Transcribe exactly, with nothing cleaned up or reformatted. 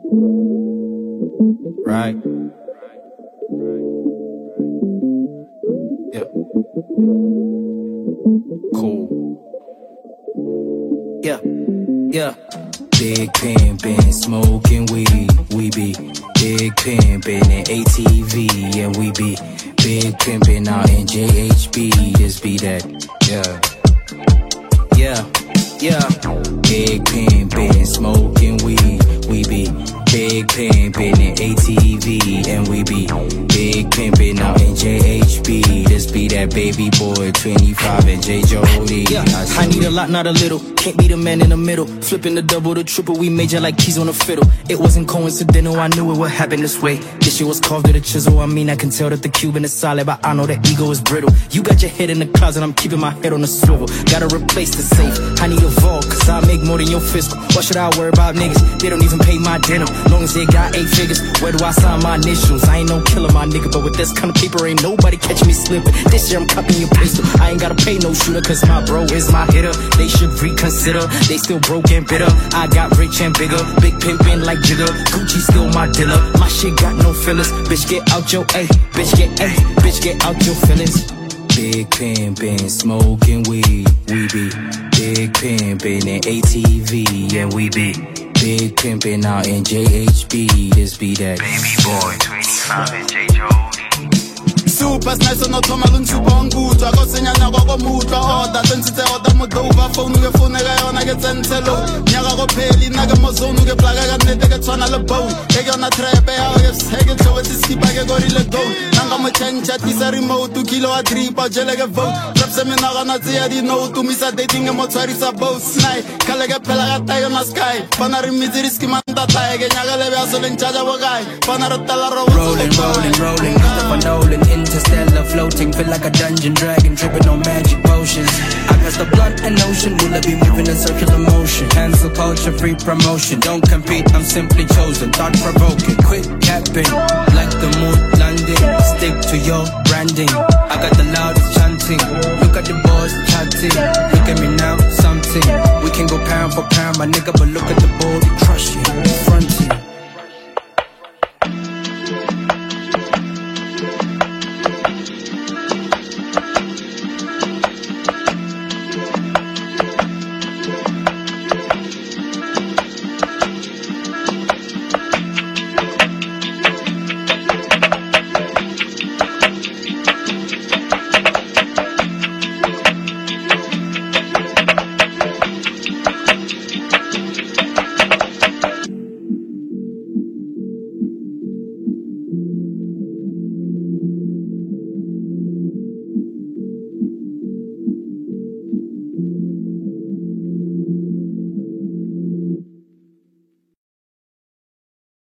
Right? Yeah. Cool. Yeah. Yeah. Big pimpin', smoking weed, we be big pimpin' in A T V, and we be big pimpin' out in J H B, just be that, yeah, yeah, yeah. Big pimpin', smoking weed, we be big pimpin' in A T V, and we be big pimpin' out in J H B, just be that baby boy, twenty-five and J Jody. Yeah, I, I need a lot, not a little. Can't be the man in the middle. Flipping the double, the triple, we major like keys on a fiddle. It wasn't coincidental, I knew it would happen this way. This shit was carved with a chisel. I mean, I can tell that the Cuban is solid, but I know that ego is brittle. You got your head in the closet, I'm keeping my head on the swivel. Gotta replace the safe, I need a vault, cause I make more than your fiscal. Why should I worry about niggas? They don't even pay my dinner. Long as they got eight figures, where do I sign my initials? I ain't no killer, my nigga, but with this kind of paper, ain't nobody catching me slipping. This year I'm copying your pistol. I ain't gotta pay no shooter, cause my bro is my hitter. They should reconsider, they still broke and bitter. I got rich and bigger, big pimpin' like Jigger. Gucci still my dealer, my shit got no fillers. Bitch get out your A, bitch get A, bitch get out your feelings. Big pimpin', smoking weed, we be big pimpin' in A T V, and we be big pimpin' out in J H B, this be that baby boy, twenty-five and J Jody. Super nice on the malun super good. I got senya na go mood or that sensite or the modova phone ge phone ga yona ge tsentelo. Nyaga go pheli na ge mozonu ge plaga ga nete ge tswana le bone. Ge yona trap ya ge sege tlo tsi skipa ge go rile go. Nanga mo change tisa remote to kilo a trip a jele ge vote. Trap se me na ga na tsia di no to misa dating mo tsarisa boss night. Kale ge pela ga tayo na sky. Pana re mitsi riski manda tae ge nyaga le ba so len chaja bo gai. Pana ro tala ro rolling rolling rolling Christopher Nolan interstellar floating, feel like a dungeon dragon tripping on magic potions. I pass the blunt and ocean, will I be moving in circular motion? Cancel culture, free promotion. Don't compete, I'm simply chosen. Thought provoking, quit capping like the moon landing. Stick to your branding. I got the loudest chanting. Look at the boys chatting. Look at me now, something. We can go pound for pound, my nigga, but look at the board, crushing, fronting.